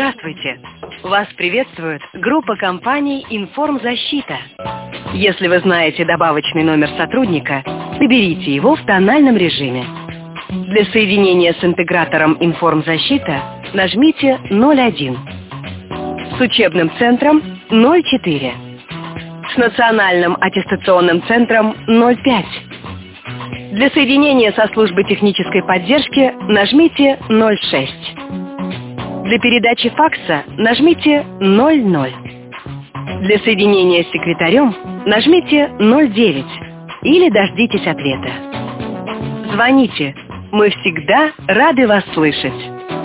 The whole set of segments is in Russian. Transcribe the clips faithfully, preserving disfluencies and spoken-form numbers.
Здравствуйте! Вас приветствует группа компаний «Информзащита». Если вы знаете добавочный номер сотрудника, наберите его в тональном режиме. Для соединения с интегратором «Информзащита» нажмите ноль один. С учебным центром ноль четыре. С национальным аттестационным центром ноль пять. Для соединения со службой технической поддержки нажмите ноль шесть. Для передачи факса нажмите ноль ноль. Для соединения с секретарем нажмите ноль девять или дождитесь ответа. Звоните, мы всегда рады вас слышать.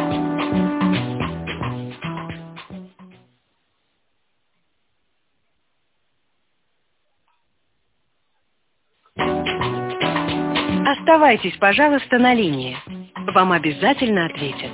Оставайтесь, пожалуйста, на линии. Вам обязательно ответят.